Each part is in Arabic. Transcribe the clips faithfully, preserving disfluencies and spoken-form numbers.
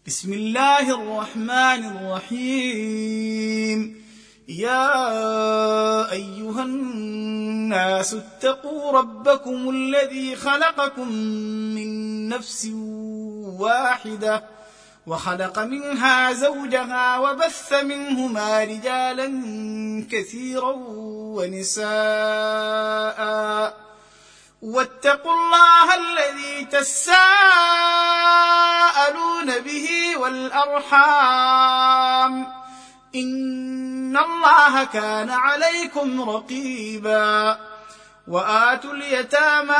بسم الله الرحمن الرحيم. يا أيها الناس اتقوا ربكم الذي خلقكم من نفس واحدة وخلق منها زوجها وبث منهما رجالا كثيرا ونساء واتقوا الله الذي تساءلون به والأرحام إن الله كان عليكم رقيبا. وآتوا اليتامى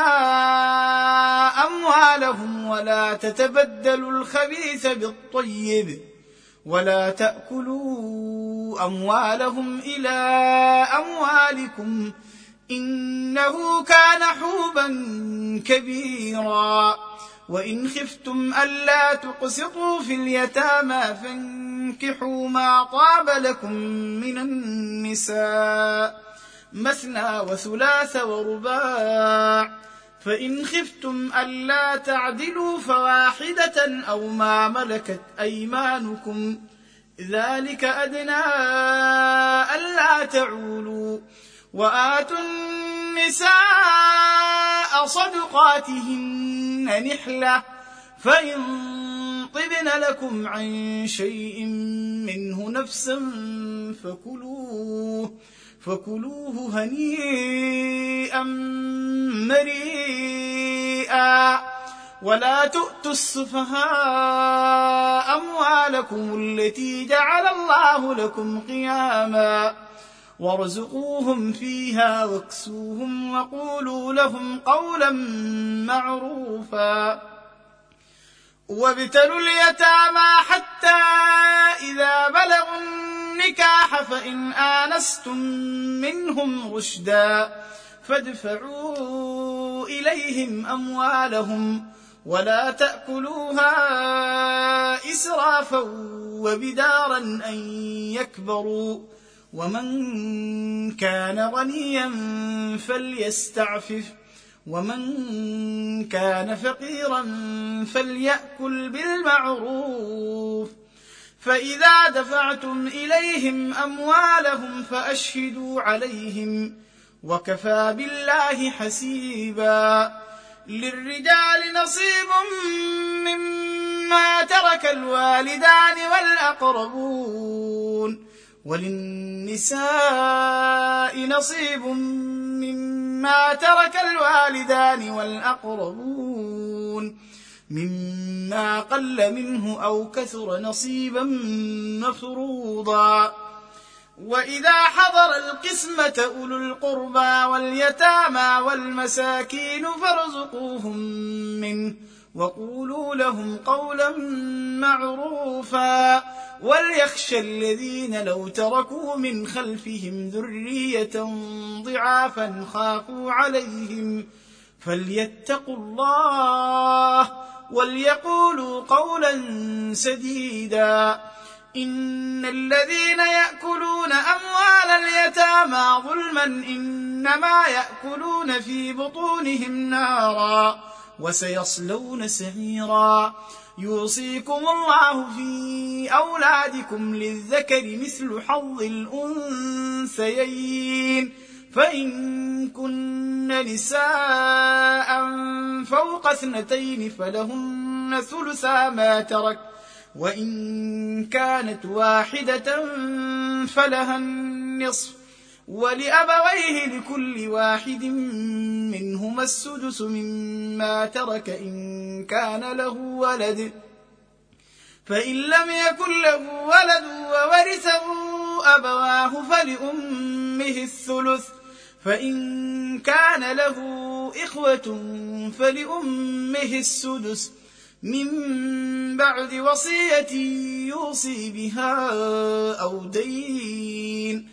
أموالهم ولا تتبدلوا الخبيث بالطيب ولا تأكلوا أموالهم إلى أموالكم إنه كان حوبا كبيرا. وإن خفتم ألا تقسطوا في اليتامى فانكحوا ما طاب لكم من النساء مثنى وثلاث ورباع، فإن خفتم ألا تعدلوا فواحدة أو ما ملكت أيمانكم ذلك أدنى ألا تعولوا. وآتوا النساء صدقاتهن نحلة فإن طبن لكم عن شيء منه نفسا فكلوه فكلوه هنيئا مريئا. ولا تؤتوا السفهاء أموالكم التي جعل الله لكم قياما وارزقوهم فيها واكسوهم وقولوا لهم قولا معروفا. وابتلوا اليتامى حتى إذا بلغوا النكاح فإن آنستم منهم رشدا فادفعوا إليهم أموالهم ولا تأكلوها إسرافا وبدارا أن يكبروا. ومن كان غنيا فليستعفف ومن كان فقيرا فليأكل بالمعروف. فإذا دفعتم إليهم أموالهم فأشهدوا عليهم وكفى بالله حسيبا. للرجال نصيب مما ترك الوالدان والأقربون وللنساء نصيب مما ترك الوالدان والأقربون مما قل منه أو كثر نصيبا مفروضا. وإذا حضر القسمة أولو القربى واليتامى والمساكين فارزقوهم منه وقولوا لهم قولا معروفا. وليخشى الذين لو تركوا من خلفهم ذرية ضعافا خافوا عليهم فليتقوا الله وليقولوا قولا سديدا. إن الذين يأكلون أموال اليتامى ظلما إنما يأكلون في بطونهم نارا وسيصلون سعيرا. يوصيكم الله في أولادكم للذكر مثل حظ الأنثيين فإن كن نساء فوق اثنتين فلهن ثلثا ما ترك وإن كانت واحدة فلها النصف ولأبويه لكل واحد منهما السدس مما ترك إن كان له ولد. فإن لم يكن له ولد وورثه أبواه فلأمه الثلث فإن كان له إخوة فلأمه السدس من بعد وصية يوصي بها أو دين.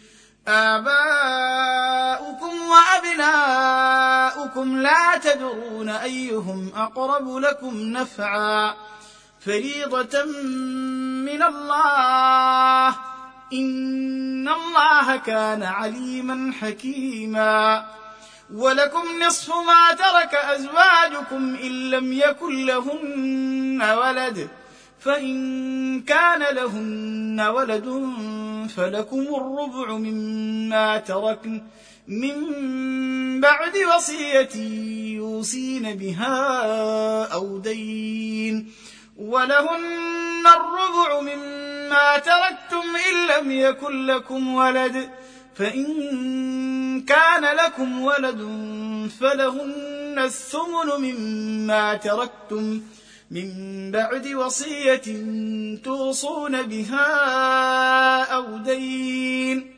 آباؤكم وأبناؤكم لا تدرون أيهم أقرب لكم نفعا فريضة من الله إن الله كان عليما حكيما. ولكم نصف ما ترك أزواجكم إن لم يكن لهن ولد فإن كان لهن ولد فلكم الربع مما تركن من بعد وصية يوصين بها أو دين، ولهن الربع مما تركتم إن لم يكن لكم ولد، فإن كان لكم ولد فلهن الثمن مما تركتم من بعد وصية توصون بها أو دين.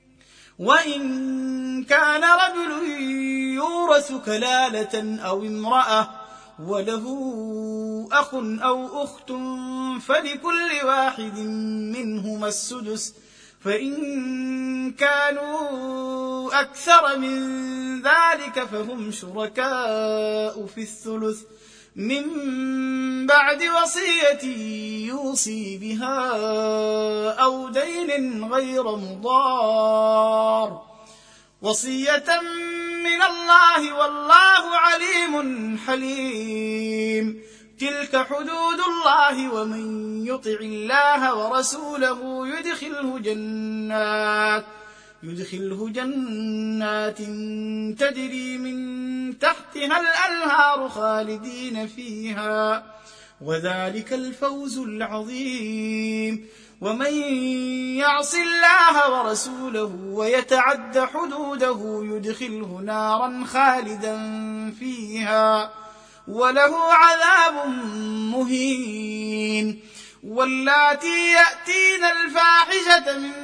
وإن كان رجل يورث كلالة أو امرأة وله أخ أو أخت فلكل واحد منهما السدس، فإن كانوا أكثر من ذلك فهم شركاء في الثلث من بعد وصية يوصي بها أو دين غير مضار، وصية من الله والله عليم حليم. تلك حدود الله، ومن يطع الله ورسوله يدخله جنات يدخله جنات تجري من تحتها الأنهار خالدين فيها، وذلك الفوز العظيم. ومن يعص الله ورسوله ويتعد حدوده يدخله نارا خالدا فيها وله عذاب مهين. واللاتي يأتين الفاحشة من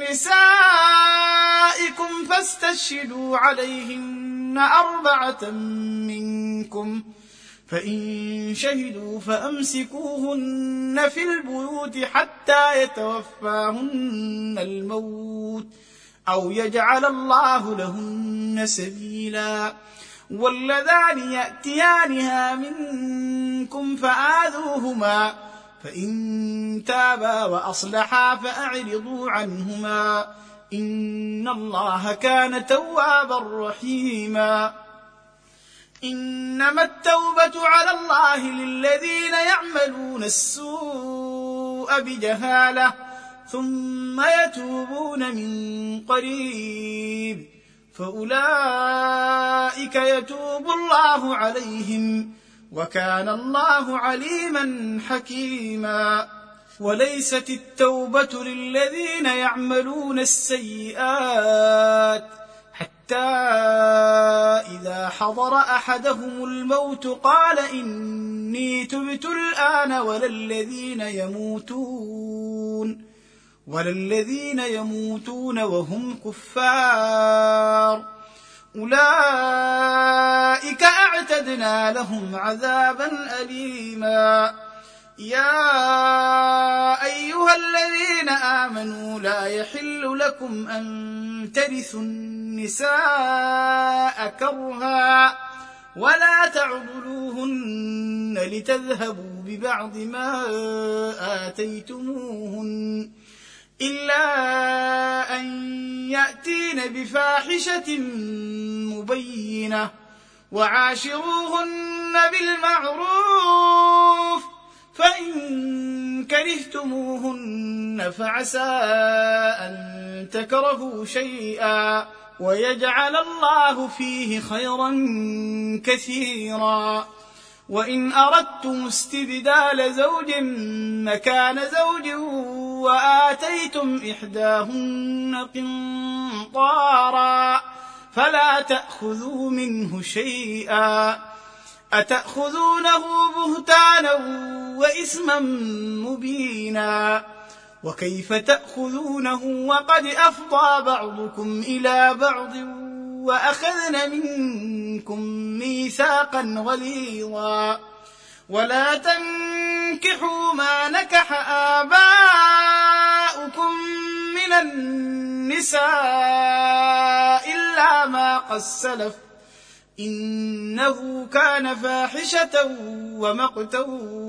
نسائكم فاستشهدوا عليهن أربعة منكم، فإن شهدوا فأمسكوهن في البيوت حتى يتوفاهن الموت أو يجعل الله لهن سبيلا. واللذان يأتيانها منكم فآذوهما، فإن تابا وأصلحا فأعرضوا عنهما، إن الله كان توابا رحيما. إنما التوبة على الله للذين يعملون السوء بجهالة ثم يتوبون من قريب فأولئك يتوب الله عليهم، وكان الله عليما حكيما. وليست التوبة للذين يعملون السيئات حتى إذا حضر أحدهم الموت قال إني تبت الآن، ولا الذين يموتون ولا الذين يموتون وهم كفار، أولئك أعتدنا لهم عذابا أليما. يا أيها الذين آمنوا لا يحل لكم أن ترثوا النساء كرها ولا تعضلوهن لتذهبوا ببعض ما آتيتموهن إلا أن يأتين بفاحشة مبينة، وعاشروهن بالمعروف، فإن كرهتموهن فعسى أن تكرهوا شيئا ويجعل الله فيه خيرا كثيرا. وإن أردتم استبدال زوج مكان زوج وآتيتم إحداهن قنطارا فلا تأخذوا منه شيئا، أتأخذونه بهتانا وإثما مبينا، وكيف تأخذونه وقد أفضى بعضكم إلى بعض وأخذن منكم ميثاقا غليظا. ولا تنكحوا ما نكح آباؤكم من النساء إلا ما قد سلف إنه كان فاحشة ومقتا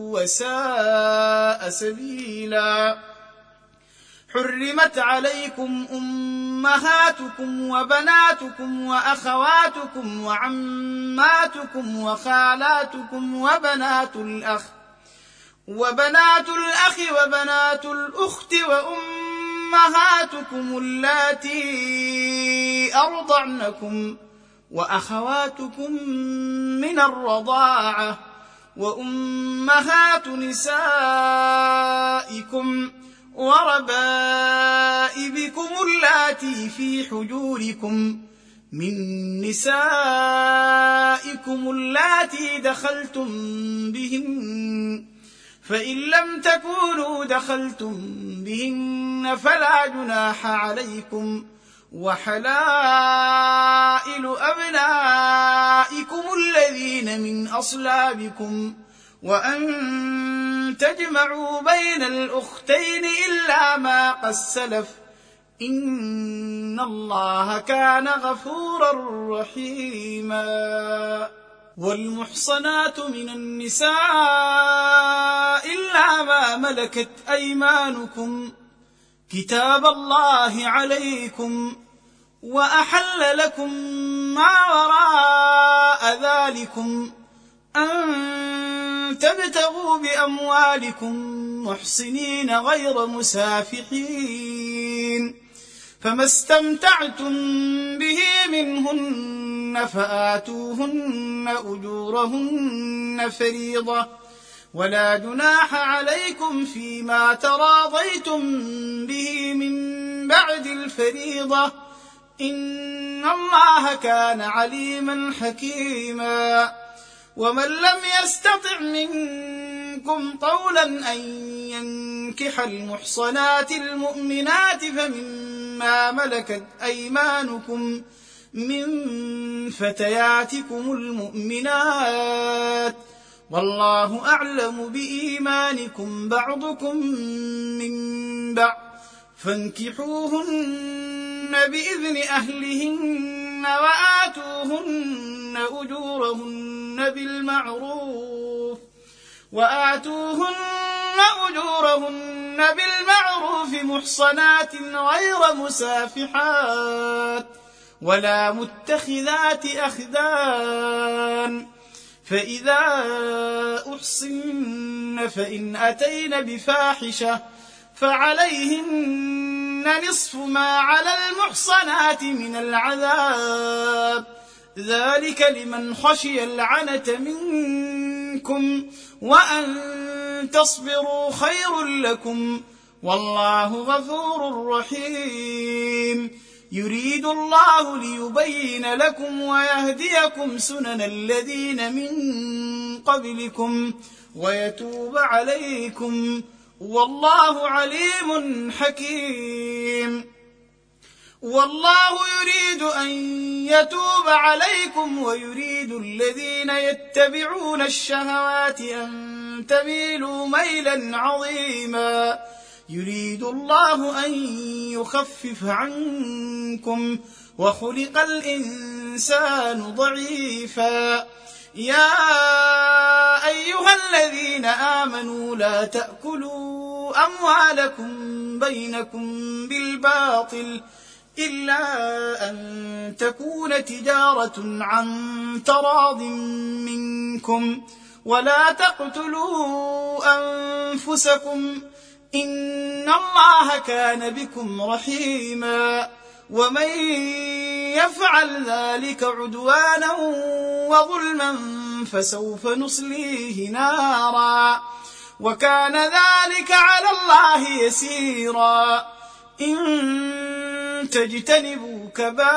وساء سبيلا. حرمت عليكم أمهاتكم وبناتكم وأخواتكم وعماتكم وخالاتكم وبنات الأخ وبنات الأخ وبنات الأخت وأمهاتكم اللاتي أرضعنكم وأخواتكم من الرضاعة وأمهات نسائكم وربائبكم اللاتي في حجوركم من نسائكم اللاتي دخلتم بهن، فإن لم تكونوا دخلتم بهن فلا جناح عليكم، وحلائل أبنائكم الذين من أصلابكم، وأن تجمعوا بين الأختين إلا ما قد سلف، إن الله كان غفورا رحيما. والمحصنات من النساء إلا ما ملكت أيمانكم كتاب الله عليكم، وأحل لكم ما وراء ذلكم أن تبتغوا بأموالكم محصنين غير مسافحين، فما استمتعتم به منهن فآتوهن أجورهن فريضة، ولا جناح عليكم فيما تراضيتم به من بعد الفريضة، إن الله كان عليما حكيما. ومن لم يستطع منكم طولا أن ينكح المحصنات المؤمنات فمما ملكت أيمانكم من فتياتكم المؤمنات، والله أعلم بإيمانكم بعضكم من بعض، فانكحوهن بإذن أهلهن وآتوهن أجورهن بالمعروف وآتوهن أجورهن بالمعروف محصنات غير مسافحات ولا متخذات أخدان، فإذا أحصن فإن أتين بفاحشة فعليهن نصف ما على المحصنات من العذاب، ذلك لمن خشي العنة منكم، وأن تصبروا خير لكم، والله غفور رحيم. يريد الله ليبين لكم ويهديكم سنن الذين من قبلكم ويتوب عليكم، والله عليم حكيم. والله يريد أن يتوب عليكم ويريد الذين يتبعون الشهوات أن تميلوا ميلا عظيما. يريد الله أن يخفف عنكم وخلق الإنسان ضعيفا. يا أيها الذين آمنوا لا تأكلوا أموالكم بينكم بالباطل إلا أن تكون تجارة عن تراض منكم، ولا تقتلوا أنفسكم إن الله كان بكم رحيما. ومن يفعل ذلك عدوانا وظلما فسوف نصليه نارا، وكان ذلك على الله يسيرا. إن تجتنبوا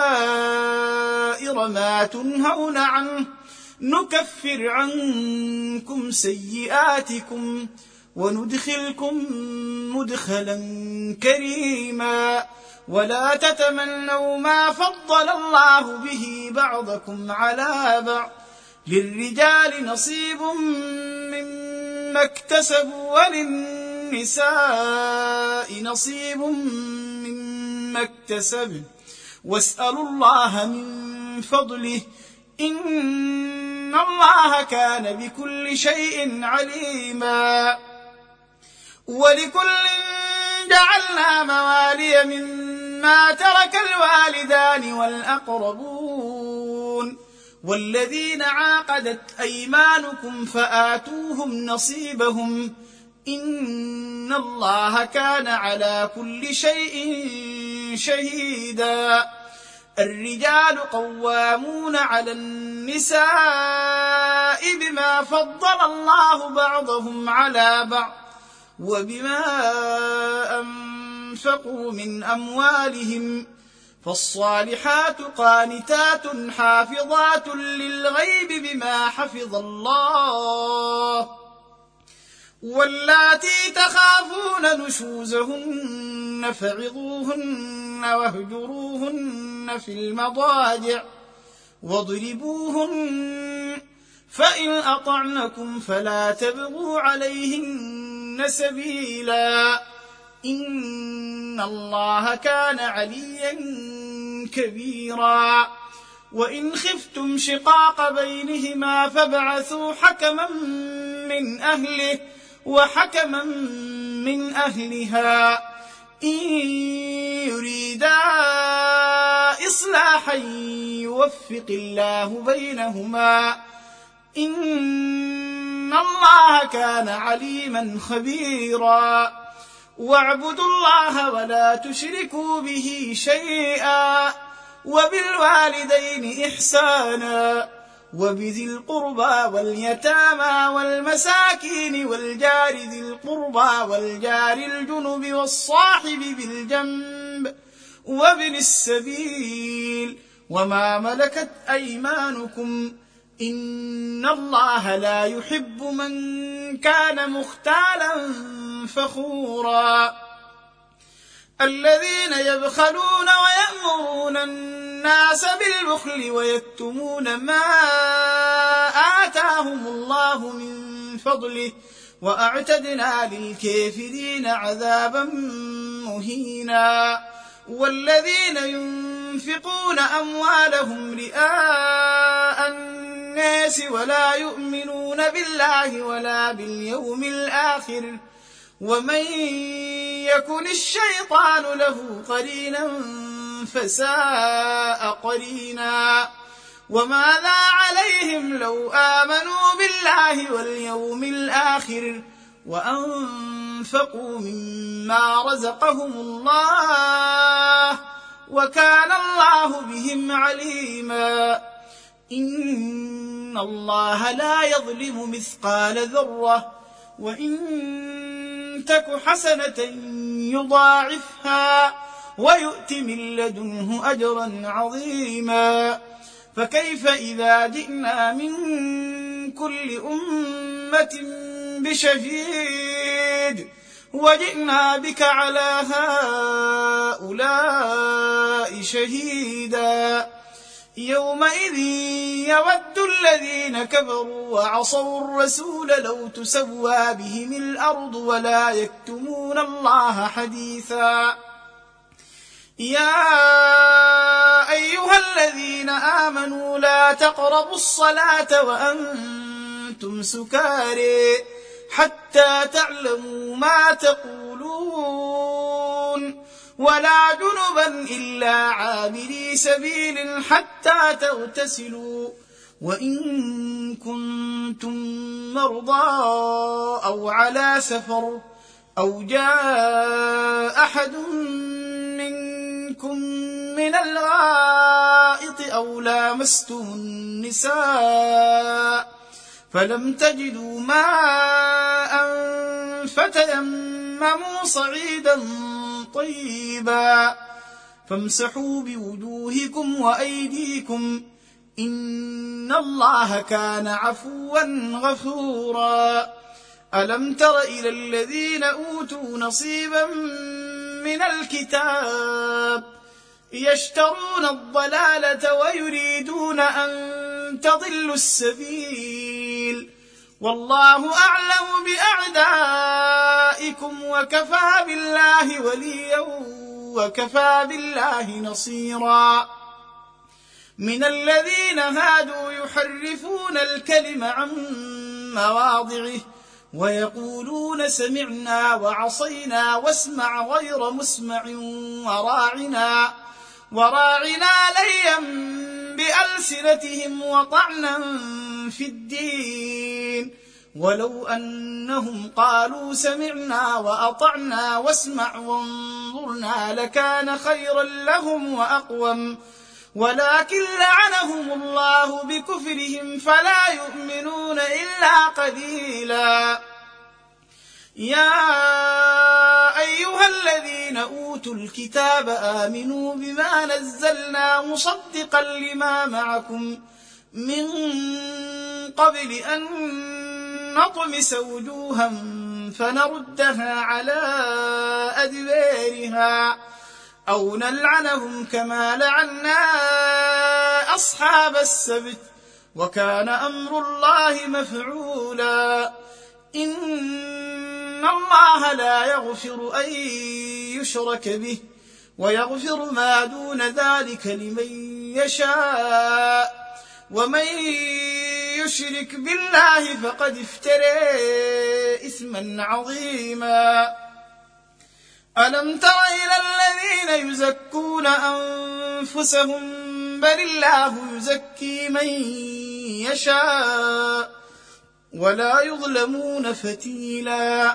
كبائر ما تنهون عنه نكفر عنكم سيئاتكم وندخلكم مدخلا كريما. ولا تتمنوا ما فضل الله به بعضكم على بعض، للرجال نصيب مما اكتسبوا وللنساء نصيب مما اكتسبن، واسألوا الله من فضله إن الله كان بكل شيء عليما. ولكل جعلنا موالي مما ترك الوالدان والأقربون والذين عاقدت أيمانكم فآتوهم نصيبهم إن الله كان على كل شيء شهيدا. الرجال قوامون على النساء بما فضل الله بعضهم على بعض وبما أنفقوا من أموالهم، فالصالحات قانتات حافظات للغيب بما حفظ الله، واللاتي تخافون نشوزهن فعظوهن واهجروهن في المضاجع واضربوهن، فإن أطعنكم فلا تبغوا عليهن سبيلا، إن الله كان عليا كبيرا. وإن خفتم شقاق بينهما فابعثوا حكما من أهله وحكما من أهلها إن يريدا إصلاحا يوفق الله بينهما، إن الله كان عليما خبيرا. واعبدوا الله ولا تشركوا به شيئا، وبالوالدين إحسانا، وبذي القربى واليتامى والمساكين والجار ذي القربى والجار الجنب والصاحب بالجنب وابن السبيل وما ملكت أيمانكم، إن الله لا يحب من كان مختالا فخورا. الذين يبخلون ويأمرون الناس بالبخل ويكتمون ما آتاهم الله من فضله، وأعتدنا للكافرين عذابا مهينا. والذين ينفقون أموالهم رئاء الناس ولا يؤمنون بالله ولا باليوم الآخر، ومن يكن الشيطان له قرينا فساء قرينا. وماذا عليهم لو آمنوا بالله واليوم الآخر وأنفقوا مما رزقهم الله، وكان الله بهم عليما. إن الله لا يظلم مثقال ذرة، وإن تك حسنة يضاعفها ويؤت من لدنه أجرا عظيما. فكيف إذا جئنا من كل أمة بشهيد وجئنا بك على هؤلاء شهيدا، يومئذ يود الذين كفروا وعصوا الرسول لو تسوى بهم الأرض ولا يكتمون الله حديثا. يا أيها الذين آمنوا لا تقربوا الصلاة وأنتم سكارى حتى تعلموا ما تقولون، ولا جنبا إلا عابري سبيل حتى تغتسلوا، وإن كنتم مرضى أو على سفر أو جاء أحد منكم من الغائط أو لامستم النساء فلم تجدوا ماء فتيمموا صعيدا طيبا فامسحوا بوجوهكم وأيديكم، إن الله كان عفوا غفورا. ألم تر إلى الذين أوتوا نصيبا من الكتاب يشترون الضلالة ويريدون أن تضلوا السبيل، والله أعلم بأعدائكم وكفى بالله وليا وكفى بالله نصيرا. من الذين هادوا يحرفون الكلم عن مواضعه ويقولون سمعنا وعصينا واسمع غير مسمع وراعنا وراعنا ليا بألسنتهم وطعنا في الدين، ولو أنهم قالوا سمعنا وأطعنا واسمع وانظرنا لكان خيرا لهم وأقوم ولكن لعنهم الله بكفرهم فلا يؤمنون إلا قليلا. يا أيها الذين أوتوا الكتاب آمنوا بما نزلنا مصدقا لما معكم من قبل أن نطمس وجوها فنردها على أدبارها أو نلعنهم كما لعنا أصحاب السبت وكان أمر الله مفعولا. إن الله لا يغفر أن يشرك به ويغفر ما دون ذلك لمن يشاء ومن يشرك بالله فقد افترى إثما عظيما. ألم تر إلى الذين يزكون أنفسهم بل الله يزكي من يشاء ولا يظلمون فتيلا.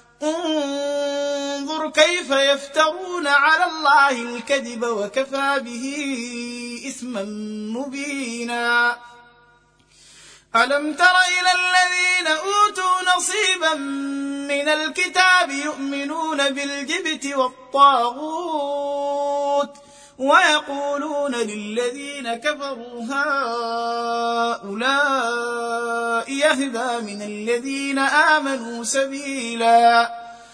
انظر كيف يفترون على الله الكذب وكفى به إثما مبينا. ألم تر إلى الذين أوتوا نصيبا من الكتاب يؤمنون بالجبت والطاغوت ويقولون للذين كفروا هؤلاء يهدى من الذين آمنوا سبيلا.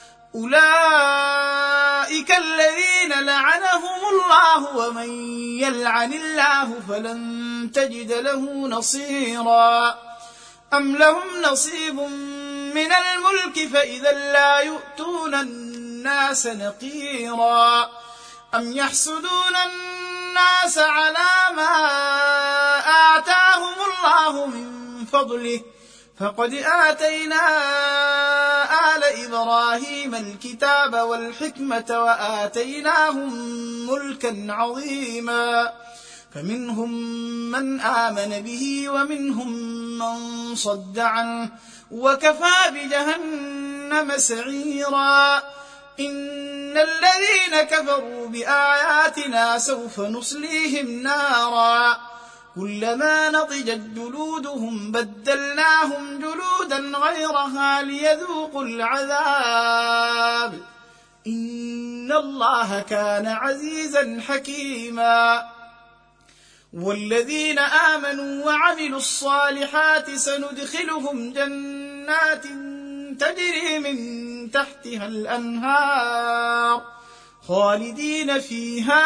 أولئك الذين لعنهم الله ومن يلعن الله فلن تجد له نصيرا. أم لهم نصيب من الملك فإذا لا يؤتون الناس نقيرا. أم يحسدون الناس على ما آتاهم الله من فضله فقد آتينا آل إبراهيم الكتاب والحكمة وآتيناهم ملكا عظيما. فمنهم من آمن به ومنهم من صد عنه وكفى بجهنم سعيرا. إن الذين كفروا بآياتنا سوف نصليهم نارا كلما نضجت جلودهم بدلناهم جلودا غيرها ليذوقوا العذاب إن الله كان عزيزا حكيما. والذين آمنوا وعملوا الصالحات سندخلهم جنات تجري من تحتها الأنهار خالدين فيها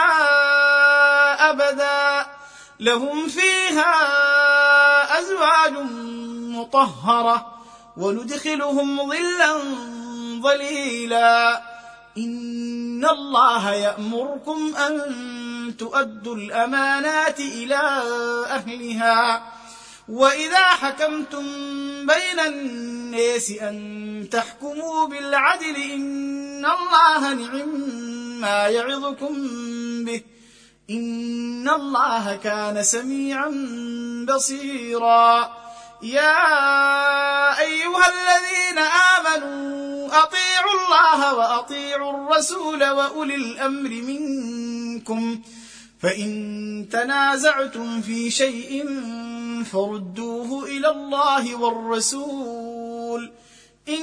أبدا لهم فيها أزواج مطهرة وندخلهم ظلا ظليلا. إن الله يأمركم أن تؤدوا الأمانات إلى أهلها وإذا حكمتم بين الناس أن تحكموا بالعدل إن الله نعم ما يعظكم به إن الله كان سميعا بصيرا. يا أيها الذين آمنوا أطيعوا الله وأطيعوا الرسول وأولي الأمر منكم فإن تنازعتم في شيء فردوه إلى الله والرسول إن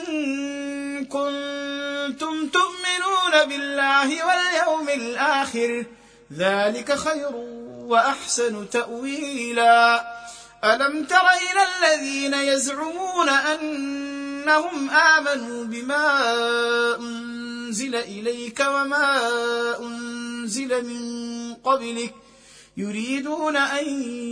كنتم تؤمنون بالله واليوم الآخر ذلك خير وأحسن تأويلا. ألم تر إلى الذين يزعمون أنهم آمنوا بما أنزل إليك وما أنزل من قبلك يريدون أن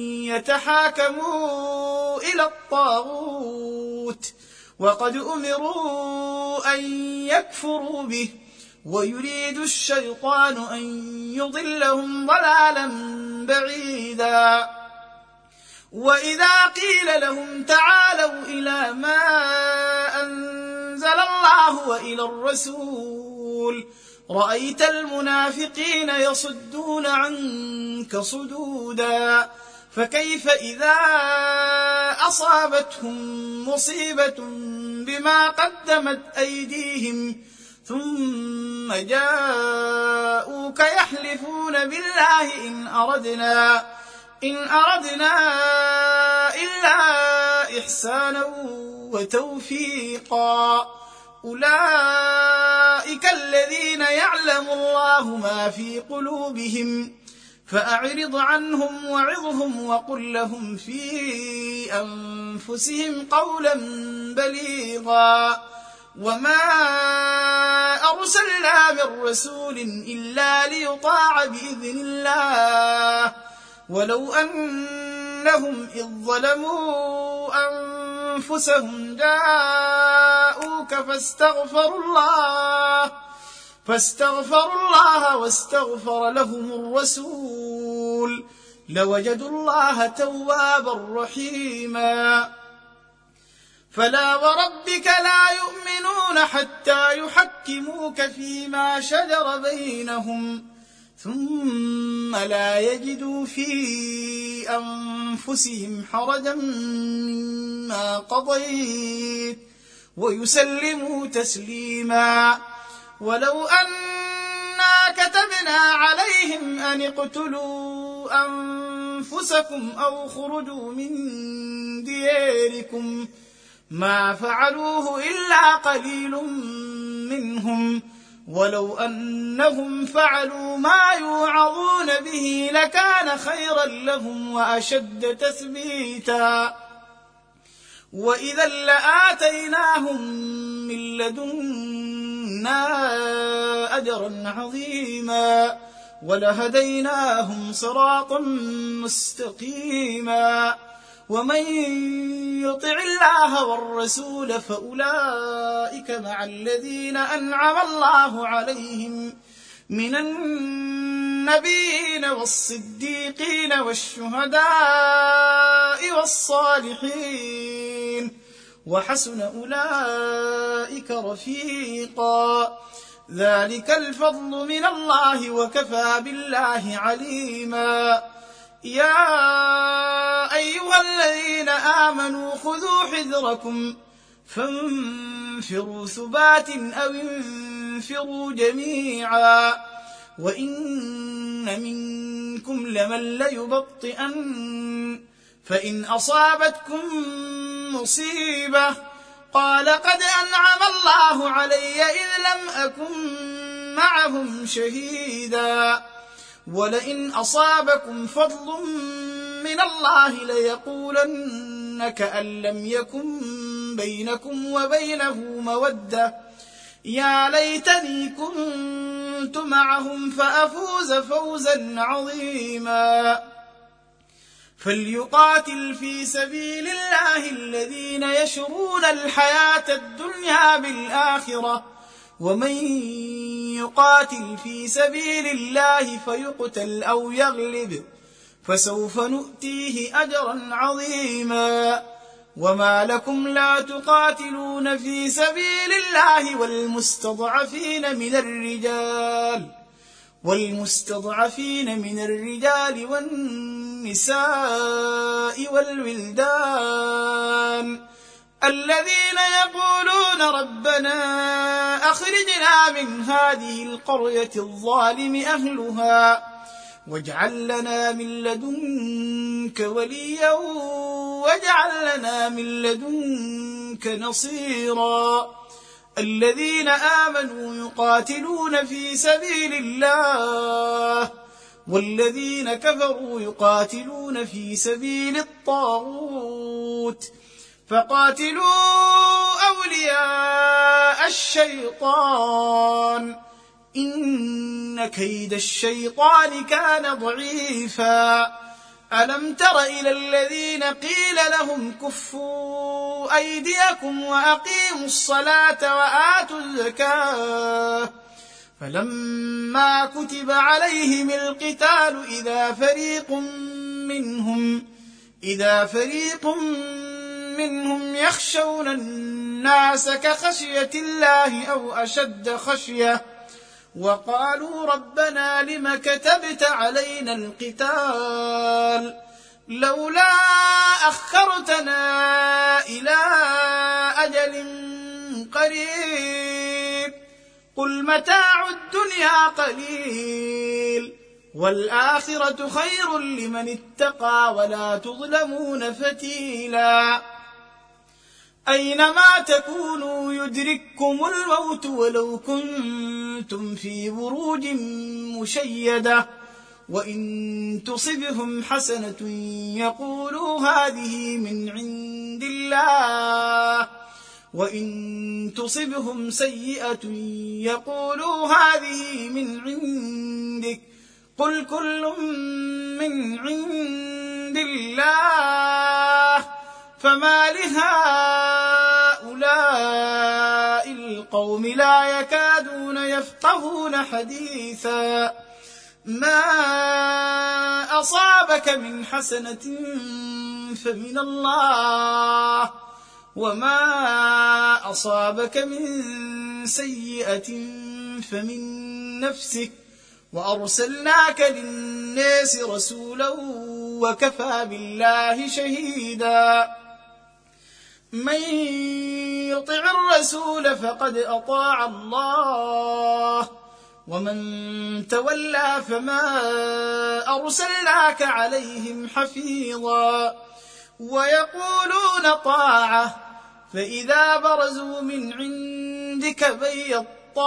يتحاكموا إلى الطاغوت وقد أمروا أن يكفروا به ويريد الشيطان أن يضلهم ضلالا بعيدا. وإذا قيل لهم تعالوا إلى ما أنزل الله وإلى الرسول رأيت المنافقين يصدون عنك صدودا فكيف إذا أصابتهم مصيبة بما قدمت أيديهم ثم جاءوك يحلفون بالله إن أردنا إن أردنا إلا إحسانا وتوفيقا أولئك الذين يعلم الله ما في قلوبهم فأعرض عنهم وعظهم وقل لهم في أنفسهم قولا بليغا وما أرسلنا من رسول إلا ليطاع بإذن الله ولو أنهم إذ ظلموا أنفسهم جاءوك فاستغفروا الله فاستغفروا الله واستغفر لهم الرسول لوجدوا الله توابا رحيما فلا وربك لا يؤمنون حتى يحكموك فيما شجر بينهم ثم لا يجدوا في أنفسهم حرجا مما قضيت ويسلموا تسليما ولو أنا كتبنا عليهم أن اقتلوا أنفسكم أو خرجوا من دياركم ما فعلوه إلا قليل منهم ولو أنهم فعلوا ما يوعظون به لكان خيرا لهم وأشد تثبيتا وإذا لآتيناهم من لدنا أجرا عظيما ولهديناهم صراطا مستقيما ومن يطع الله والرسول فأولئك مع الذين أنعم الله عليهم من النبيين والصديقين والشهداء والصالحين وحسن أولئك رفيقا ذلك الفضل من الله وكفى بالله عليما يا أيها الذين آمنوا خذوا حذركم فانفروا ثبات أو انفروا جميعا وإن منكم لمن ليبطئن فإن أصابتكم مصيبة قال قد أنعم الله علي إذ لم أكن معهم شهيدا ولئن أصابكم فضل من الله ليقولن كأن لم يكن بينكم وبينه مودة يا ليتني كنت معهم فأفوز فوزا عظيما فليقاتل في سبيل الله الذين يشرون الحياة الدنيا بالآخرة ومن يقاتل في سبيل الله فيقتل أو يغلب فسوف نؤتيه أجرا عظيما وما لكم لا تقاتلون في سبيل الله والمستضعفين من الرجال والمستضعفين من الرجال والنساء والولدان الذين يقولون ربنا أخرجنا من هذه القرية الظالم أهلها واجعل لنا من لدنك وليا واجعل لنا من لدنك نصيرا الذين آمنوا يقاتلون في سبيل الله والذين كفروا يقاتلون في سبيل الطاغوت فقاتلوا أولياء الشيطان إن كيد الشيطان كان ضعيفا ألم تر إلى الذين قيل لهم كفوا أيديكم وأقيموا الصلاة وآتوا الزكاة فلما كتب عليهم القتال إذا فريق منهم إذا فريق منهم يخشون الناس كخشية الله أو أشد خشية وقالوا ربنا لم كتبت علينا القتال لولا أخرتنا إلى أجل قريب قل متاع الدنيا قليل والآخرة خير لمن اتقى ولا تظلمون فتيلا أينما تكونوا يدرككم الموت ولو كنتم في بروج مشيدة وإن تصبهم حسنة يقولوا هذه من عند الله وإن تصبهم سيئة يقولوا هذه من عندك قل كل من عند الله فما لهؤلاء القوم لا يكادون يفقهون حديثا ما أصابك من حسنة فمن الله وما أصابك من سيئة فمن نفسك وأرسلناك للناس رسولا وكفى بالله شهيدا من يطع الرسول فقد أطاع الله ومن تولى فما أرسلناك عليهم حفيظا ويقولون طاعة فإذا برزوا من عندك بيت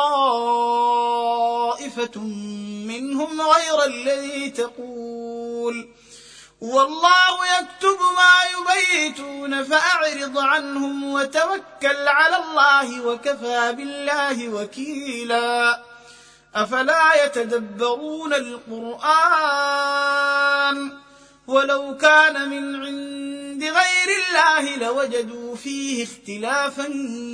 طائفة منهم غير الذي تقول والله يكتب ما يبيتون فأعرض عنهم وتوكل على الله وكفى بالله وكيلا أفلا يتدبرون القرآن ولو كان من عند غير الله لوجدوا فيه اختلافا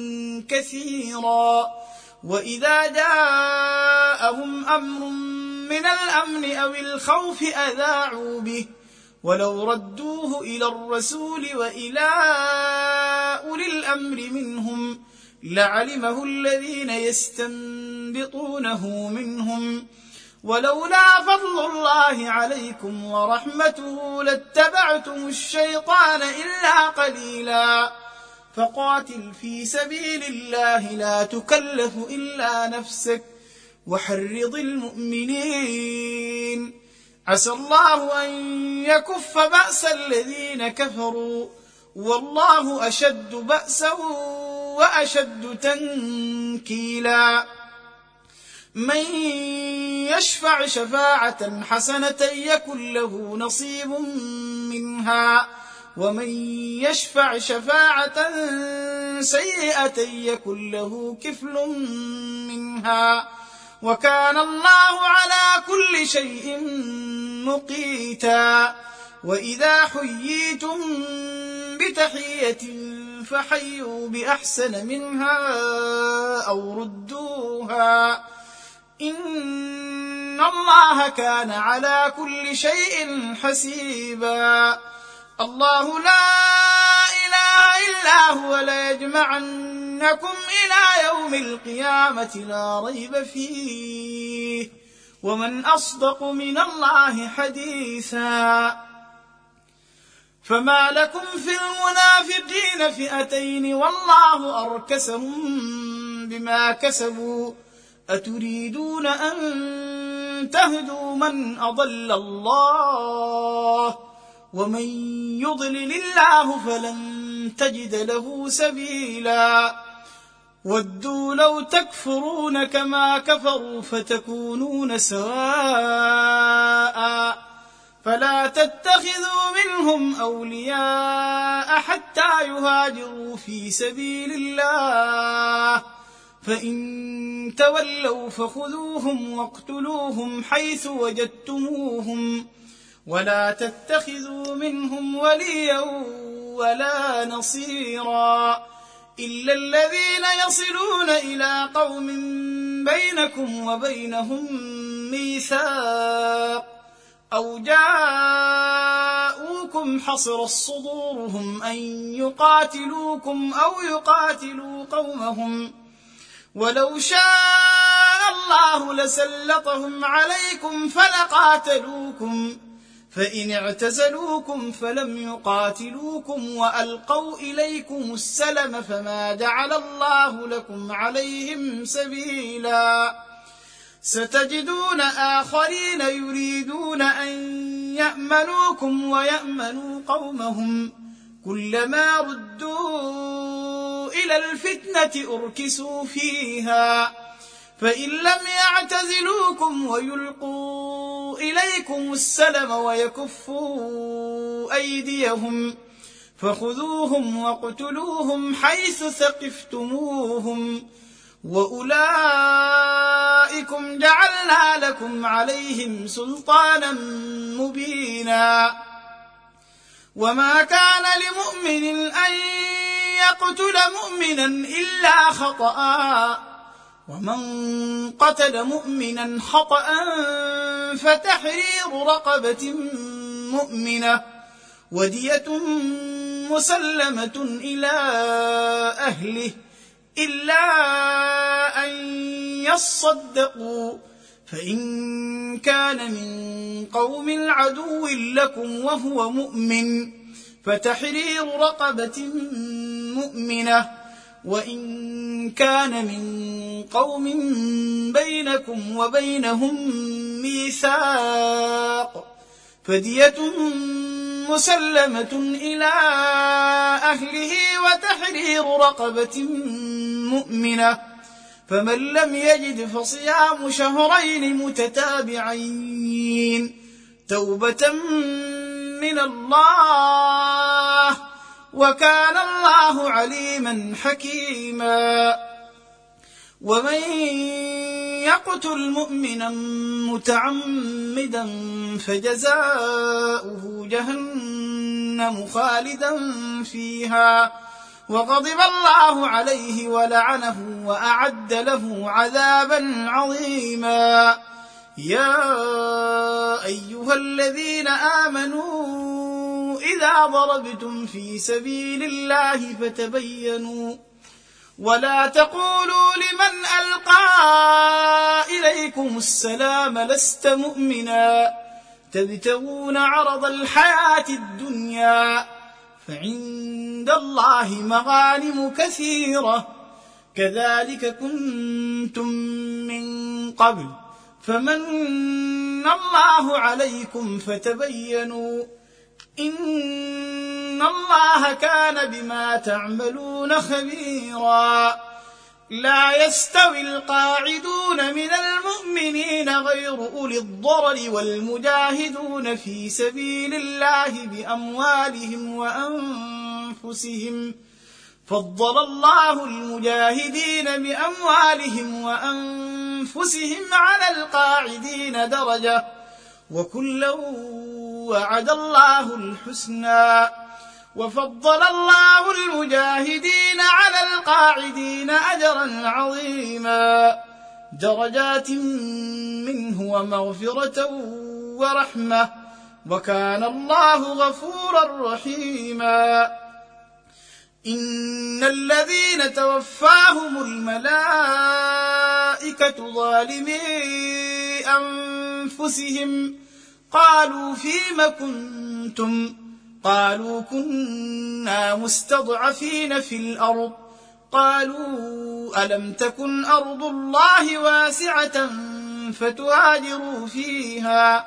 كثيرا وإذا جاءهم أمر من الأمن أو الخوف أذاعوا به ولو ردوه إلى الرسول وإلى أولي الأمر منهم لعلمه الذين يستنبطونه منهم ولولا فضل الله عليكم ورحمته لاتبعتم الشيطان إلا قليلا فقاتل في سبيل الله لا تكلف إلا نفسك وحرض المؤمنين عسى الله أن يكف بأس الذين كفروا والله أشد بأسا وأشد تنكيلا من يشفع شفاعة حسنة يكن له نصيب منها ومن يشفع شفاعة سيئة يكن له كفل منها وكان الله على كل شيء مقيتا وإذا حييتم بتحية فحيوا بأحسن منها أو ردوها إن الله كان على كل شيء حسيبا الله لا إله إلا هو ليجمعنكم إلى يوم القيامة لا ريب فيه ومن أصدق من الله حديثا فما لكم في المنافقين فئتين والله أركسهم بما كسبوا أتريدون أن تهدوا من أضل الله ومن يضلل الله فلن تجد له سبيلا ودوا لو تكفرون كما كفروا فتكونون سواء فلا تتخذوا منهم أولياء حتى يهاجروا في سبيل الله فإن تولوا فخذوهم واقتلوهم حيث وجدتموهم ولا تتخذوا منهم وليا ولا نصيرا إلا الذين يصلون إلى قوم بينكم وبينهم ميثاق أو جاءوكم حصرت صدورهم أن يقاتلوكم أو يقاتلوا قومهم ولو شاء الله لسلطهم عليكم فلقاتلوكم فإن اعتزلوكم فلم يقاتلوكم وألقوا إليكم السلم فما جعل الله لكم عليهم سبيلا ستجدون آخرين يريدون أن يأمنوكم ويأمنوا قومهم كلما ردوا إلى الفتنة أركسوا فيها فإن لم يعتزلوكم ويلقوا إليكم السلم ويكفوا أيديهم فخذوهم واقتلوهم حيث ثقفتموهم وأولئكم جعلنا لكم عليهم سلطانا مبينا وما كان لمؤمن أن يقتل مؤمنا إلا خطأ ومن قتل مؤمنا خطأ فتحرير رقبة مؤمنة ودية مسلمة إلى أهله إلا أن يصدقوا فإن كان من قوم عدو لكم وهو مؤمن فتحرير رقبة مؤمنة وإن كان من قوم بينكم وبينهم ميثاق فدية مسلمة إلى أهله وتحرير رقبة مؤمنة فمن لم يجد فصيام شهرين متتابعين توبة من الله وكان الله عليما حكيما ومن يقتل مؤمنا متعمدا فجزاؤه جهنم خالدا فيها وغضب الله عليه ولعنه وأعد له عذابا عظيما يا أيها الذين آمنوا إذا ضربتم في سبيل الله فتبينوا ولا تقولوا لمن ألقى إليكم السلام لست مؤمنا تبتغون عرض الحياة الدنيا فعند الله مغانم كثيرة كذلك كنتم من قبل فمن الله عليكم فتبينوا إن الله كان بما تعملون خبيرا لا يستوي القاعدون من المؤمنين غير أولي الضرر والمجاهدون في سبيل الله بأموالهم وأنفسهم فضل الله المجاهدين بأموالهم وأنفسهم على القاعدين درجة وكلا وعد الله الحسنى وفضل الله المجاهدين على القاعدين أجرا عظيما درجات منه ومغفرة ورحمة وكان الله غفورا رحيما إن الذين توفاهم الملائكة ظالمي أنفسهم قالوا فيم كنتم قالوا كنا مستضعفين في الأرض قالوا ألم تكن أرض الله واسعة فتهاجروا فيها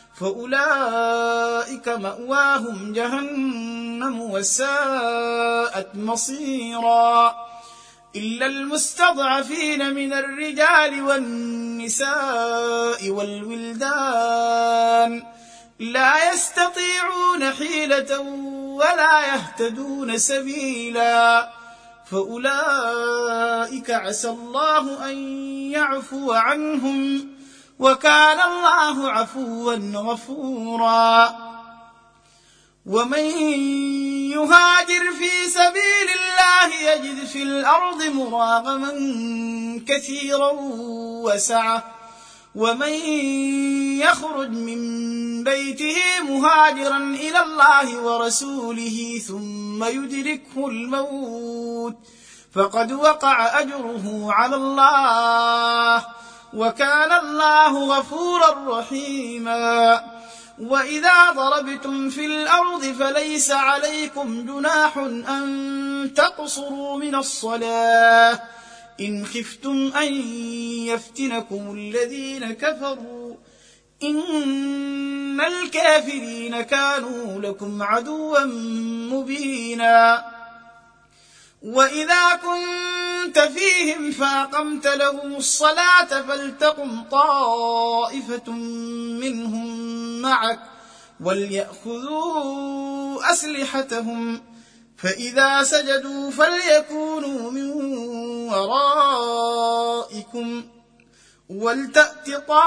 فأولئك مأواهم جهنم وساءت مصيرا إلا المستضعفين من الرجال والنساء والولدان لا يستطيعون حيلة ولا يهتدون سبيلا فأولئك عسى الله أن يعفو عنهم وكان الله عفوا غفورا ومن يهاجر في سبيل الله يجد في الأرض مراغما كثيرا وسعة ومن يخرج من بيته مهاجرا إلى الله ورسوله ثم يدركه الموت فقد وقع أجره على الله وكان الله غفورا رحيما وإذا ضربتم في الأرض فليس عليكم جناح أن تقصروا من الصلاة إن خفتم أن يفتنكم الذين كفروا إن الكافرين كانوا لكم عدوا مبينا. وإذا كنت فيهم فأقمت لهم الصلاة فلتقم طائفة منهم معك وليأخذوا أسلحتهم فإذا سجدوا فليكونوا من ورائكم ولتأت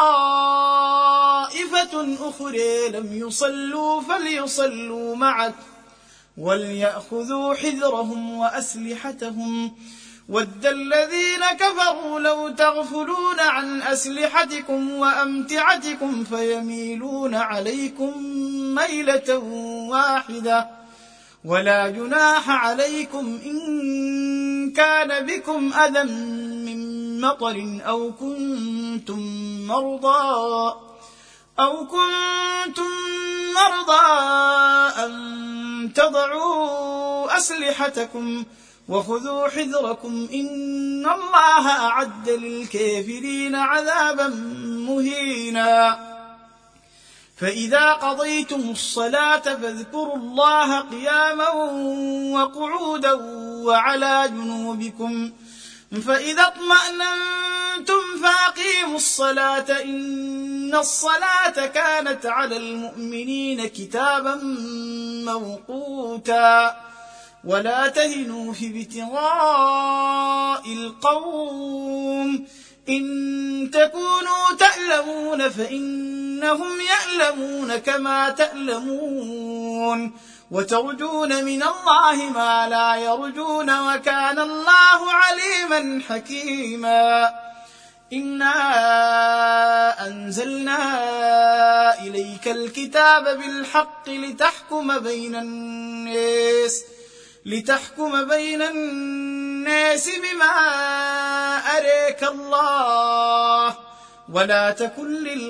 طائفة أخرى لم يصلوا فليصلوا معك وليأخذوا حذرهم وأسلحتهم ود الذين كفروا لو تغفلون عن أسلحتكم وأمتعتكم فيميلون عليكم ميلة واحدة ولا جناح عليكم إن كان بكم أذى من مطر أو كنتم مرضى أو كنتم مرضى أن تضعوا أسلحتكم وخذوا حذركم إن الله أعد للكافرين عذابا مهينا. فإذا قضيتم الصلاة فاذكروا الله قياما وقعودا وعلى جنوبكم فإذا اطمأننتم فأقيموا الصلاة إن الصلاة كانت على المؤمنين كتابا موقوتا. ولا تهنوا في ابتغاء القوم إن تكونوا تألمون فإنهم يألمون كما تألمون وترجون من الله ما لا يرجون وكان الله عليما حكيما. إنا أنزلنا إليك الكتاب بالحق لتحكم بين الناس لتحكم بين الناس بما أريك الله ولا تكن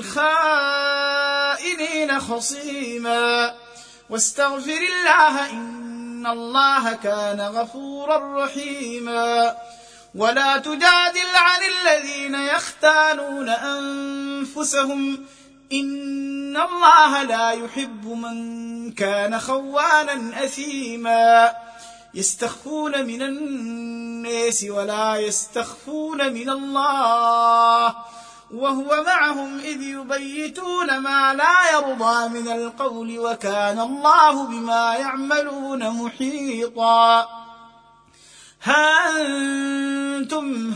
للخائنين خصيما واستغفر الله إن الله كان غفورا رحيما. ولا تجادل عن الذين يختانون أنفسهم إن الله لا يحب من كان خوانا أثيما. يستخفون من الناس ولا يستخفون من الله وهو معهم إذ يبيتون ما لا يرضى من القول وكان الله بما يعملون محيطا. ها أنتم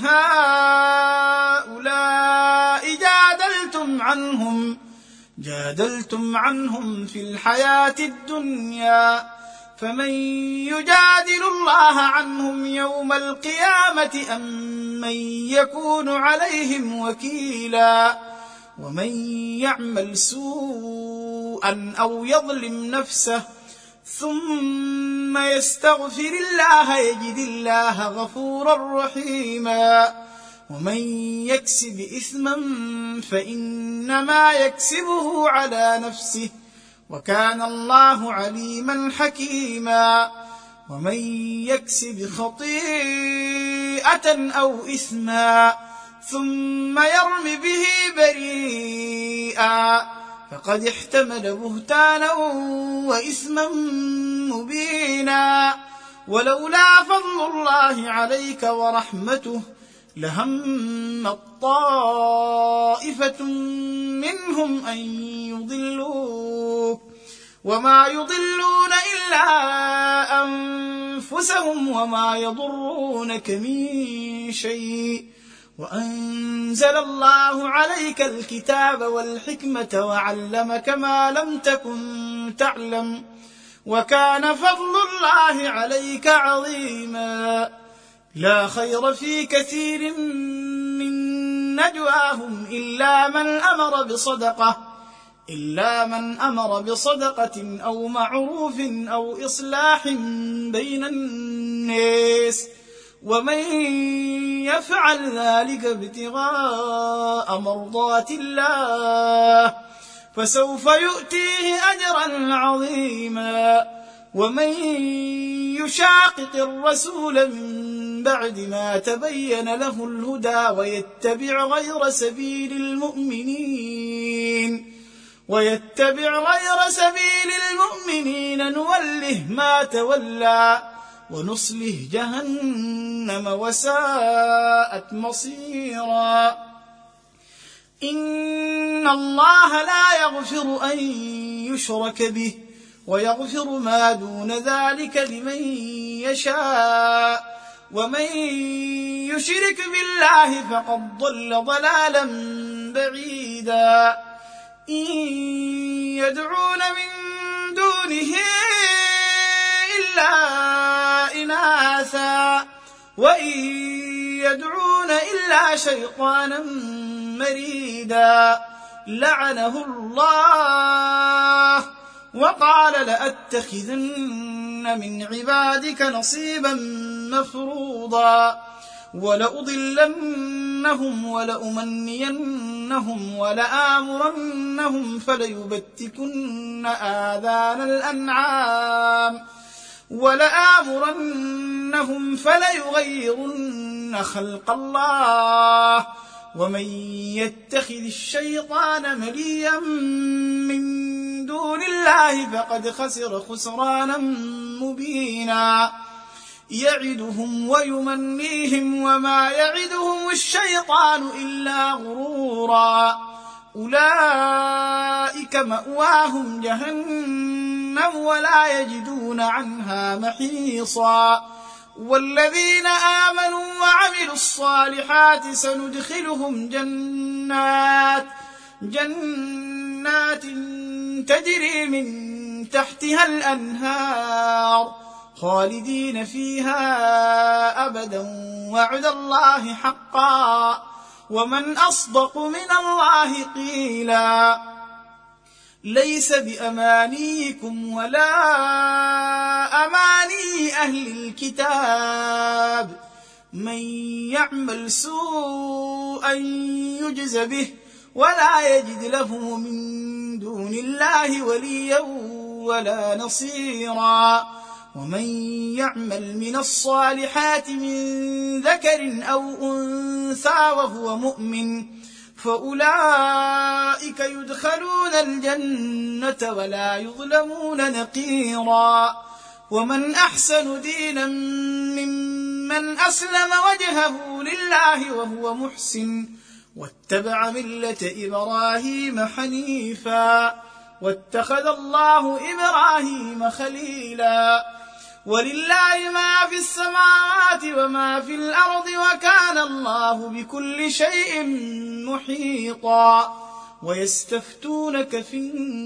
هؤلاء جادلتم عنهم جادلتم عنهم في الحياة الدنيا فمن يجادل الله عنهم يوم القيامة أم من يكون عليهم وكيلا. ومن يعمل سوءا أو يظلم نفسه ثم يستغفر الله يجد الله غفورا رحيما. ومن يكسب إثما فإنما يكسبه على نفسه وكان الله عليما حكيما. ومن يكسب خطيئة أو إثما ثم يرم به بريئا فقد احتمل بهتانا وإثما مبينا. ولولا فضل الله عليك ورحمته لهمت طائفة منهم أن يضلوك وما يضلون إلا أنفسهم وما يضرونك من شيء وأنزل الله عليك الكتاب والحكمة وعلمك ما لم تكن تعلم وكان فضل الله عليك عظيما. لا خير في كثير من نجواهم إلا من أمر بصدقة إلا من أمر بصدقة أو معروف أو إصلاح بين الناس ومن يفعل ذلك ابتغاء مرضات الله فسوف يؤتيه أجرا عظيما. ومن يشاقق الرسول من بعد ما تبين له الهدى ويتبع غير سبيل المؤمنين ويتبع غير سبيل المؤمنين نوله ما تولى ونصله جهنم وساءت مصيرا. إن الله لا يغفر أن يشرك به ويغفر ما دون ذلك لمن يشاء ومن يشرك بالله فقد ضل ضلالا بعيدا. إن يدعون من دونه إلا إناثا وإن يدعون إلا شيطانا مريدا لعنه الله وقال لأتخذن من عبادك نصيبا مفروضا ولأضلنهم ولأمنينهم ولآمرنهم فليبتكن آذان الأنعام ولآمرنهم فليغيرن خلق الله ومن يتخذ الشيطان مليا من دون الله فقد خسر خسرانا مبينا. يعدهم ويمنيهم وما يعدهم الشيطان إلا غرورا. أولئك مأواهم جهنم ولا يجدون عنها محيصا. والذين آمنوا وعملوا الصالحات سندخلهم جنات جنات تجري من تحتها الأنهار خالدين فيها أبدا وعد الله حقا ومن أصدق من الله قيلا. ليس بأمانيكم ولا أماني أهل الكتاب من يعمل سوءا يجز به ولا يجد له من دون الله وليا ولا نصيرا. ومن يعمل من الصالحات من ذكر أو أنثى وهو مؤمن فأولئك يدخلون الجنة ولا يظلمون نقيرا. ومن أحسن دينا ممن أسلم وجهه لله وهو محسن واتبع ملة إبراهيم حنيفا واتخذ الله إبراهيم خليلا. ولله ما في السماوات وما في الأرض وكان الله بكل شيء محيطا. ويستفتونك في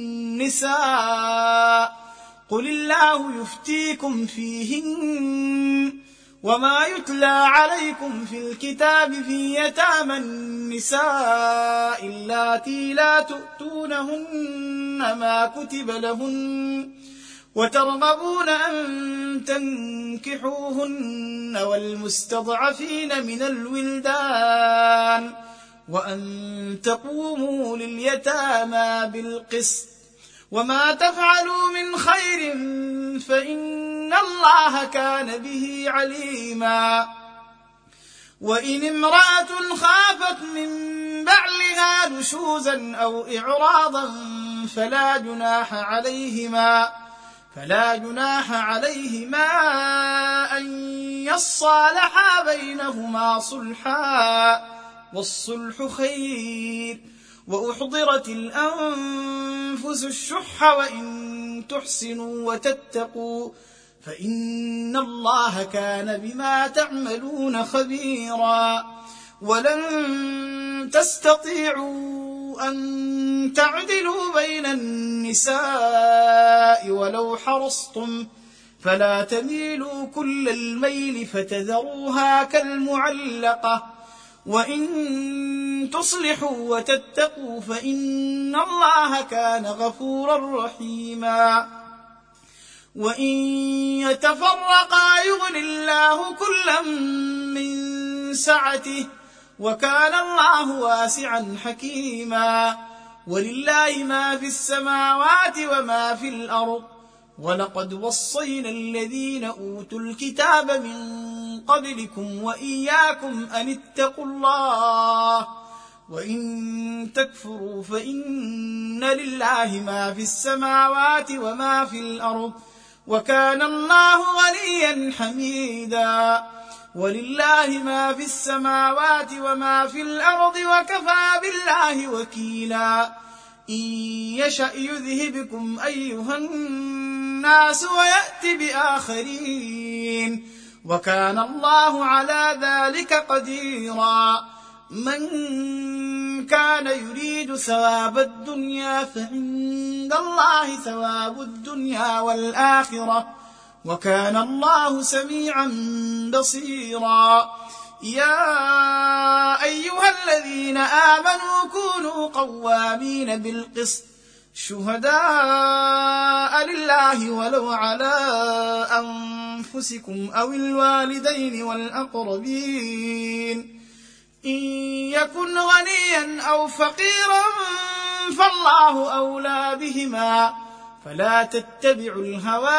النساء قل الله يفتيكم فيهن وما يتلى عليكم في الكتاب في يتامى النساء اللاتي لا تؤتونهن ما كتب لهن وترغبون أن تنكحوهن والمستضعفين من الولدان وأن تقوموا لليتامى بالقسط وما تفعلوا من خير فإن الله كان به عليما. وإن امرأة خافت من بعلها نشوزا أو إعراضا فلا جناح عليهما فلا جناح عليهما أن يصالحا بينهما صلحا والصلح خير. وأحضرت الأنفس الشح وإن تحسنوا وتتقوا فإن الله كان بما تعملون خبيرا. ولن تستطيعوا أن تعدلوا بين النساء ولو حرصتم فلا تميلوا كل الميل فتذروها كالمعلقة. وإن تصلحوا وتتقوا فإن الله كان غفورا رحيما. وإن يتفرقا يغن الله كلا من سعته وكان الله واسعا حكيما. ولله ما في السماوات وما في الأرض ولقد وصينا الذين أوتوا الكتاب من قبلكم وإياكم أن اتقوا الله وإن تكفروا فإن لله ما في السماوات وما في الأرض وكان الله غنيا حميدا ولله ما في السماوات وما في الأرض وكفى بالله وكيلا إن يشأ يذهبكم أيها الناس ويأت بآخرين وكان الله على ذلك قديرا من كان يريد ثواب الدنيا فعند الله ثواب الدنيا والآخرة وكان الله سميعا بصيرا يا أيها الذين آمنوا كونوا قوامين بالقسط شهداء لله ولو على أنفسكم أو الوالدين والأقربين إن يكن غنيا أو فقيرا فالله أولى بهما فلا تتبعوا الهوى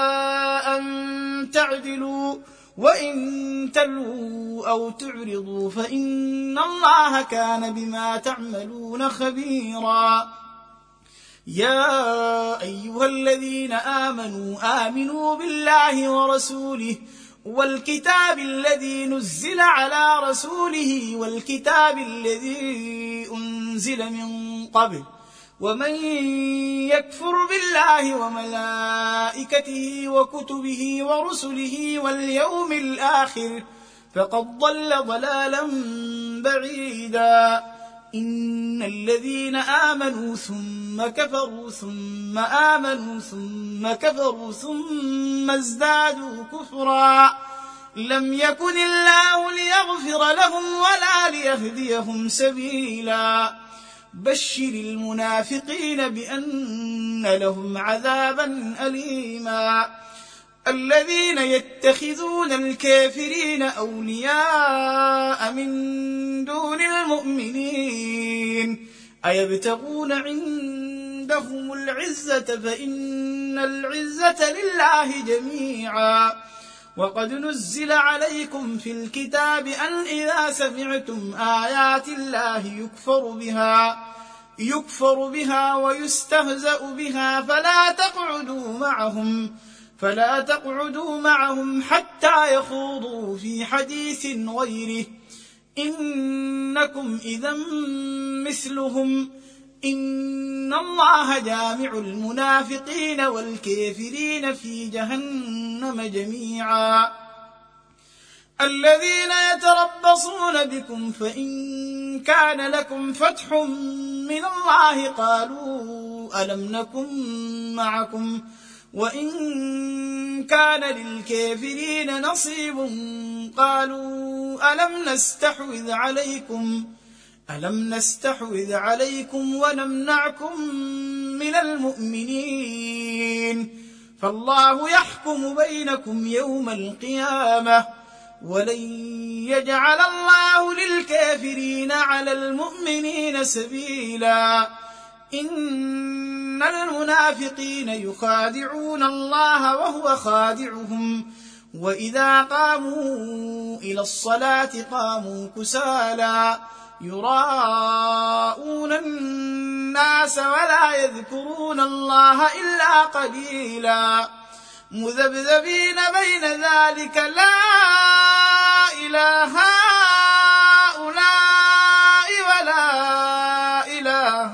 أن تعدلوا وإن تلووا أو تعرضوا فإن الله كان بما تعملون خبيرا يا أيها الذين آمنوا آمنوا بالله ورسوله والكتاب الذي نزل على رسوله والكتاب الذي أنزل من قبل ومن يكفر بالله وملائكته وكتبه ورسله واليوم الآخر فقد ضل ضلالا بعيدا إن الذين آمنوا ثم كفروا ثم آمنوا ثم كفروا ثم ازدادوا كفرا لم يكن الله ليغفر لهم ولا ليهديهم سبيلا بشر المنافقين بأن لهم عذابا أليما الذين يتخذون الكافرين أولياء من دون المؤمنين أيبتغون عندهم العزة فإن العزة لله جميعا وقد نزل عليكم في الكتاب أن إذا سمعتم آيات الله يكفر بها يكفر بها ويستهزأ بها فلا تقعدوا معهم فلا تقعدوا معهم حتى يخوضوا في حديث غيره إنكم إذا مثلهم إن الله جامع المنافقين والكافرين في جهنم جميعا الذين يتربصون بكم فإن كان لكم فتح من الله قالوا ألم نكن معكم وإن كان للكافرين نصيب قالوا ألم نستحوذ عليكم ألم نستحوذ عليكم ونمنعكم من المؤمنين فالله يحكم بينكم يوم القيامة ولن يجعل الله للكافرين على المؤمنين سبيلا إن المنافقين يخادعون الله وهو خادعهم وإذا قاموا إلى الصلاة قاموا كسالى يراءون الناس ولا يذكرون الله إلا قليلا مذبذبين بين ذلك لا إله هؤلاء ولا إله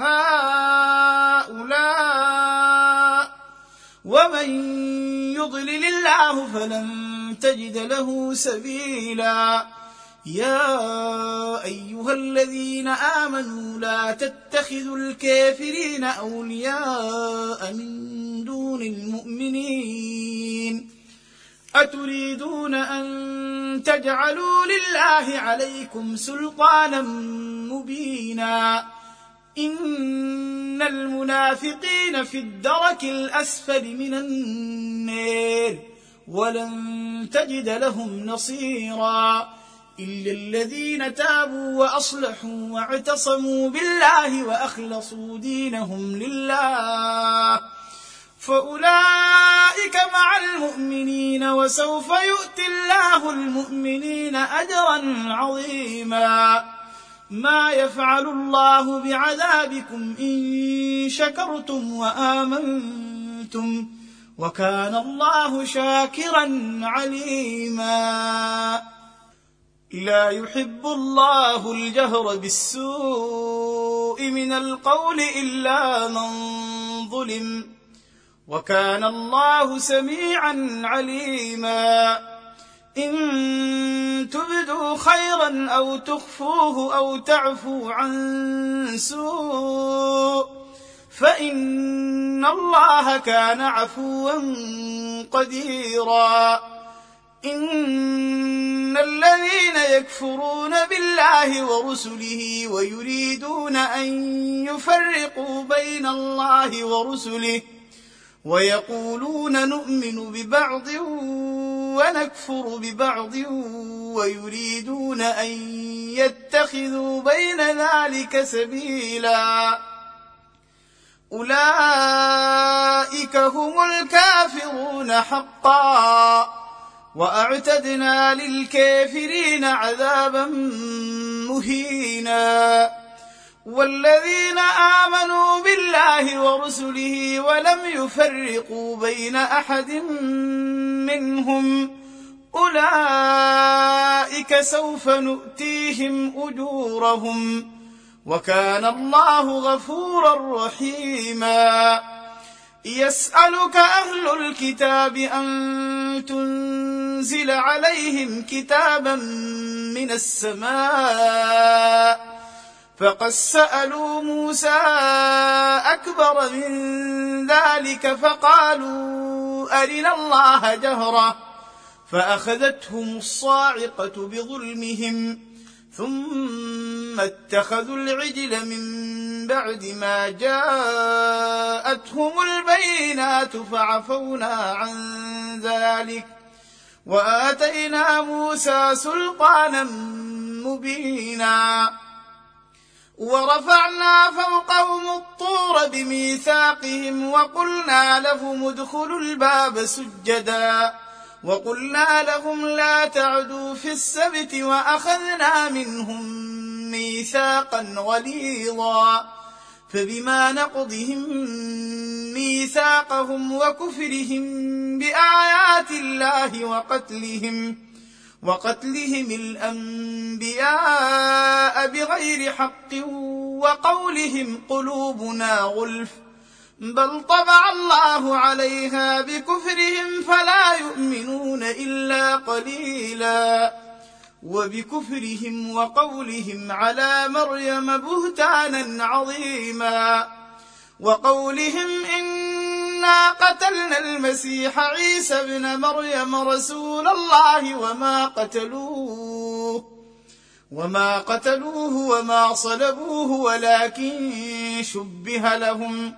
هؤلاء ومن يضلل الله فلن تجد له سبيلا يا أيها الذين آمنوا لا تتخذوا الكافرين أولياء من دون المؤمنين أتريدون أن تجعلوا لله عليكم سلطانا مبينا إن المنافقين في الدرك الأسفل من النار ولن تجد لهم نصيرا إلا الذين تابوا وأصلحوا واعتصموا بالله وأخلصوا دينهم لله فأولئك مع المؤمنين وسوف يؤتي الله المؤمنين أجرا عظيما ما يفعل الله بعذابكم إن شكرتم وآمنتم وكان الله شاكرا عليما لا يحب الله الجهر بالسوء من القول إلا من ظلم وكان الله سميعا عليما إن تبدوا خيرا أو تخفوه أو تعفوا عن سوء فإن الله كان عفوا قديرا إن الذين يكفرون بالله ورسله ويريدون أن يفرقوا بين الله ورسله ويقولون نؤمن ببعض ونكفر ببعض ويريدون أن يتخذوا بين ذلك سبيلا أولئك هم الكافرون حقا وأعتدنا للكافرين عذابا مهينا والذين آمنوا بالله ورسله ولم يفرقوا بين أحد منهم أولئك سوف نؤتيهم أجورهم وكان الله غفورا رحيما يسألك أهل الكتاب أن تنزل عليهم كتابا من السماء فقد سألوا موسى أكبر من ذلك فقالوا أرنا الله جهرة فأخذتهم الصاعقة بظلمهم ثم اتخذوا العجل من بعد ما جاءتهم البينات فعفونا عن ذلك وآتينا موسى سلطانا مبينا ورفعنا فوقهم الطور بميثاقهم وقلنا لهم ادخلوا الباب سجدا وقلنا لهم لا تعدوا في السبت وأخذنا منهم ميثاقا غليظا فبما نقضهم ميثاقهم وكفرهم بآيات الله وقتلهم وقتلهم الأنبياء بغير حق وقولهم قلوبنا غلف بل طبع الله عليها بكفرهم فلا يؤمنون إلا قليلا وبكفرهم وقولهم على مريم بهتانا عظيما وقولهم إنا قتلنا المسيح عيسى ابن مريم رسول الله وما قتلوه وما قتلوه وما صلبوه ولكن شبه لهم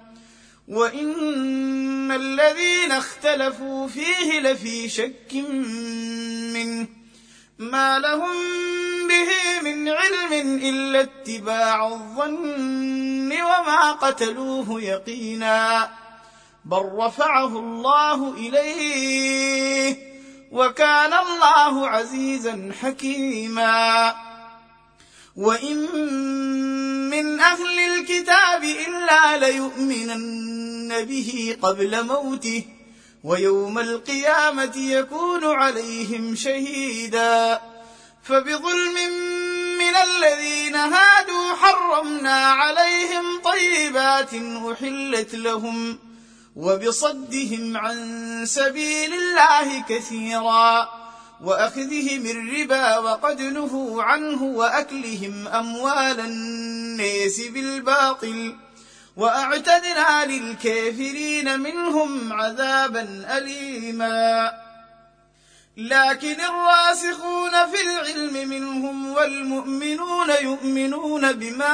وإن الذين اختلفوا فيه لفي شك منه ما لهم به من علم إلا اتباع الظن وما قتلوه يقينا بل رفعه الله إليه وكان الله عزيزا حكيما وإن من أهل الكتاب إلا ليؤمنن به قبل موته ويوم القيامة يكون عليهم شهيدا فبظلم من الذين هادوا حرمنا عليهم طيبات أحلت لهم وبصدهم عن سبيل الله كثيرا وأخذهم الربا وقد نهوا عنه وأكلهم أموال الناس بالباطل وأعتدنا للكافرين منهم عذابا أليما لكن الراسخون في العلم منهم والمؤمنون يؤمنون بما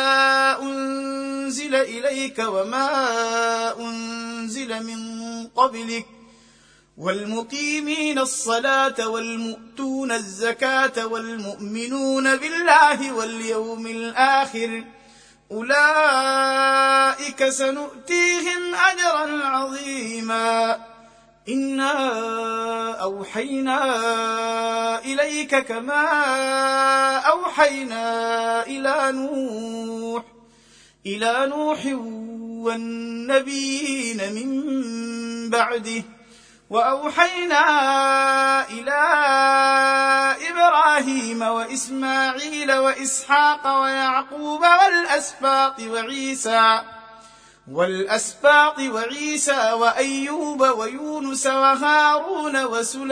أنزل إليك وما أنزل من قبلك والمقيمين الصلاة والمؤتون الزكاة والمؤمنون بالله واليوم الآخر أولئك سنؤتيهم أجرا عظيما إنا أوحينا إليك كما أوحينا إلى نوح إلى نوح والنبيين من بعده وأوحينا إلى إبراهيم وإسماعيل وإسحاق ويعقوب والأسباط وعيسى والأسباط وعيسى وأيوب ويونس وهارون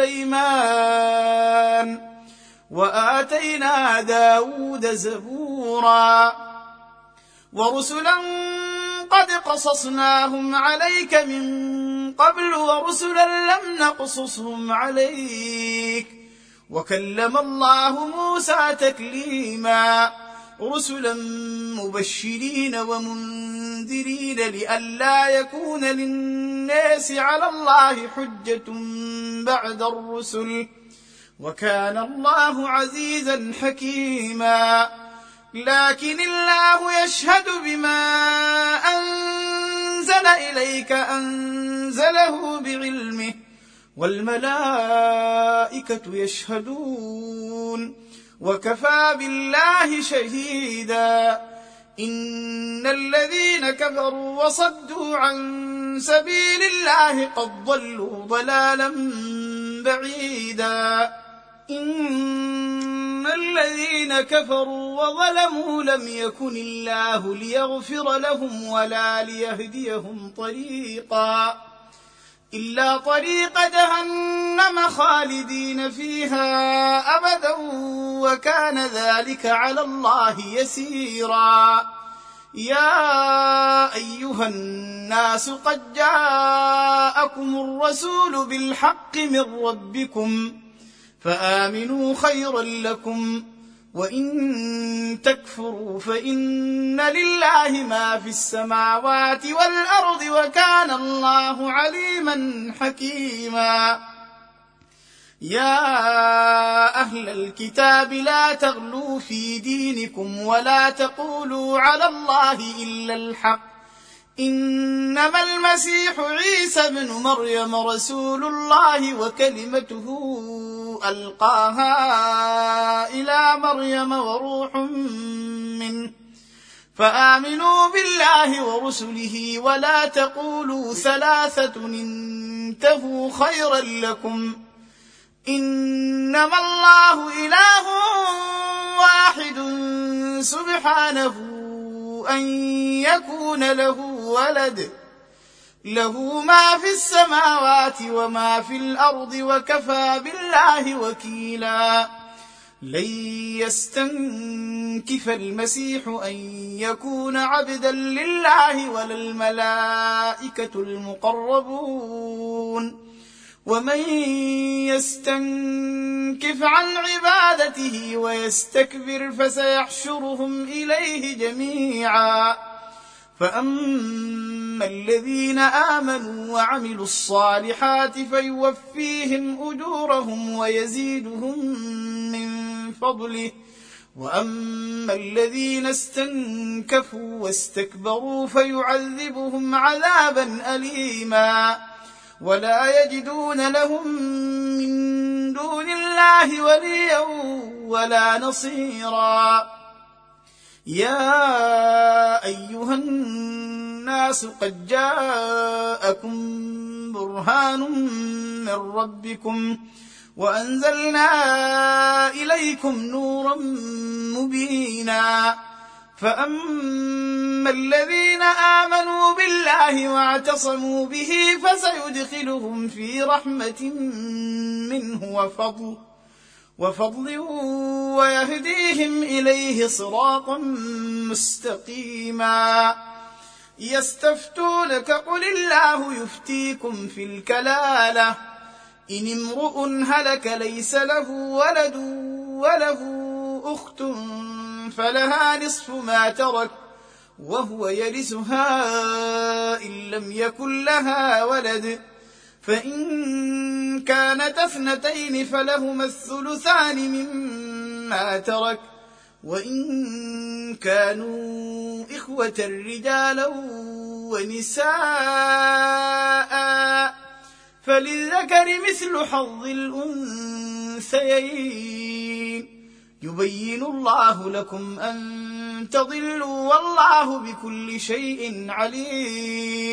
وسليمان وآتينا داود زبورا ورسلا قد قصصناهم عليك من قبل ورسلا لم نقصصهم عليك وكلم الله موسى تكليما رسلا مبشرين ومنذرين لئلا يكون للناس على الله حجة بعد الرسل وكان الله عزيزا حكيما لكن الله يشهد بما أنزل إليك أنزله بعلمه والملائكة يشهدون وكفى بالله شهيدا إن الذين كفروا وصدوا عن سبيل الله قد ضلوا ضلالا بعيدا إن الذين كفروا وظلموا لم يكن الله ليغفر لهم ولا ليهديهم طريقا إلا طريق جهنم خالدين فيها أبدا وكان ذلك على الله يسيرا يا أيها الناس قد جاءكم الرسول بالحق من ربكم فآمنوا خيرا لكم وإن تكفروا فإن لله ما في السماوات والأرض وكان الله عليما حكيما يا أهل الكتاب لا تغلوا في دينكم ولا تقولوا على الله إلا الحق إنما المسيح عيسى بن مريم رسول الله وكلمته ألقاها إلى مريم وروح منه فآمنوا بالله ورسله ولا تقولوا ثلاثة انتهوا خيرا لكم إنما الله إله واحد سبحانه أن يكون له ولد له ما في السماوات وما في الأرض وكفى بالله وكيلا لن يستنكف المسيح أن يكون عبدا لله ولا الملائكة المقربون ومن يستنكف عن عبادته ويستكبر فسيحشرهم إليه جميعا فأما الذين آمنوا وعملوا الصالحات فيوفيهم أجورهم ويزيدهم من فضله وأما الذين استنكفوا واستكبروا فيعذبهم عذابا أليما ولا يجدون لهم من دون الله وليا ولا نصيرا يا أيها الناس قد جاءكم برهان من ربكم وأنزلنا إليكم نورا مبينا فأما الذين آمنوا بالله واعتصموا به فسيدخلهم في رحمة منه وفضل وفضل ويهديهم إليه صراطا مستقيما يستفتونك قل الله يفتيكم في الكلالة إن امرؤ هلك ليس له ولد وله أخت فلها نصف ما ترك وهو يرثها إن لم يكن لها ولد فإن كانت اثنتين فلهما الثلثان مما ترك، وإن كانوا إخوة رجالا ونساء فللذكر مثل حظ الأنثيين، يبين الله لكم أن تضلوا والله بكل شيء عليم.